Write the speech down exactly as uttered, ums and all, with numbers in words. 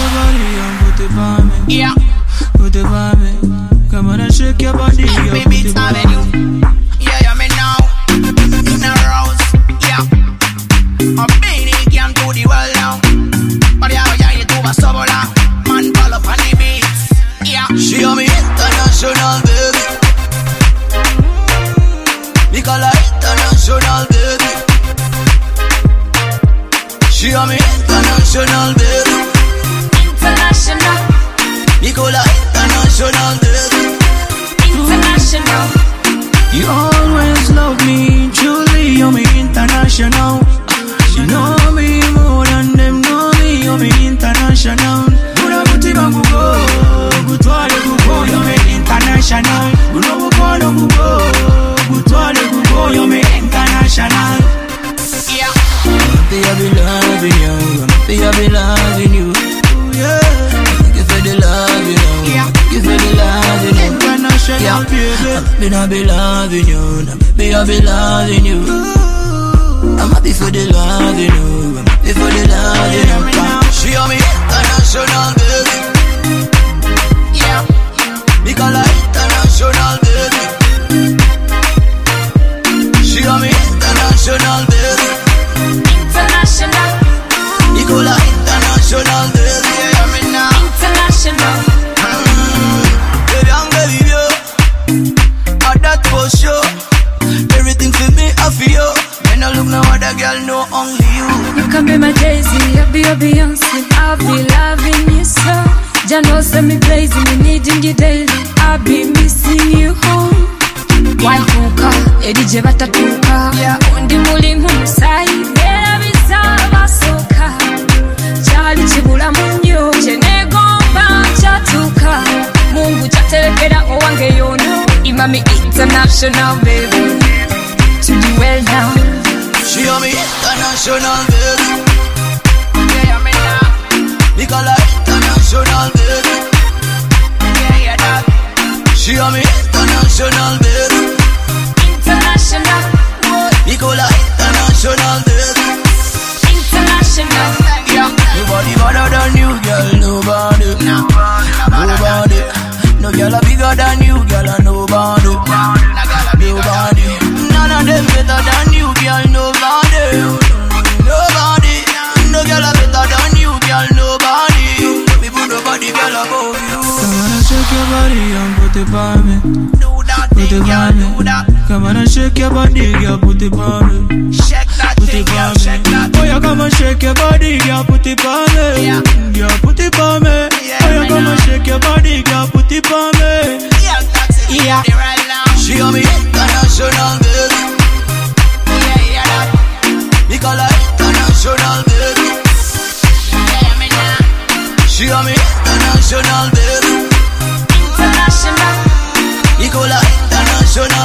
your body and put it on me. Yeah. Put it on me. Come on and shake your body, girl. Baby, it's Avenue. Yeah, yeah, me now. In a rose. Yeah. I'm beating can do the world now. But yeah, yeah, you do a sobola. Man, pull up on the beats. Yeah. She on me international, baby. Nicola international, baby. She on me international, baby. International. Nicola international, baby. International. You always love me, truly, you're me international. She know me more than them know me, you're me international. Guna buti bangu go, gutwale gugo, you're me international. Guna bukwano gugo, gutwale gugo, you're me international. Yeah. Happy I be loving you, happy I be loving you. Yeah. Thank you for the love, you know. Yeah. Thank you for the love, you know. International, Yeah. baby. Happy I be loving you, happy I be loving you. I'm happy for the love, you know. I'm happy for the love, you know. She on me international, baby. Yeah. Nicola international, baby. She on me international, baby. International. Nicola international, baby. Yeah, me now. International. Baby, I'm baby, yo. At that for sure. Everything for me, I feel you. When I look no other girl, no only you. You can be my Jay-Z, I'll be your Beyonce. I'll be loving you so. Jano send me blazing, me needing you daily. I'll be missing you home. Why hookah? Edi je batatuka. Undi muli mumusai. Era bizaba soka. Chali chibula munyo. Chenegomba chatuka. Mungu chatelekera owange yono. Imami international, baby. To do well now. She on me international, baby. Yeah, yeah, me now. Nicola international, baby. Yeah, yeah, dog. She on me international, baby. International. Nicola international, baby. International. Yeah. Nobody better than you, girl. Nobody. Nobody. No girl are bigger than you, girl. And nobody. Nobody. None of them better than you, girl. Nobody. Nobody. No girl are better than you, girl. Nobody. People nobody girl above you. Come on and shake your body and put it on me. Do that Put thing, it girl, on me. do that. Come on and shake your body, girl. Put it on me. Shake that Put thing, it girl, on me. shake that. Oh, yeah, come and shake your body, girl. Put it on me. Yeah. Girl, put it on me. Yeah, Oh, yeah, I come know. and shake your body, girl. Put it on me. Yeah, that's it. Yeah. Yeah, right now. She on me international, baby. Yeah, yeah, dog. Nicola international, baby. Yeah, me now. She on me international, baby. International. Nicola international.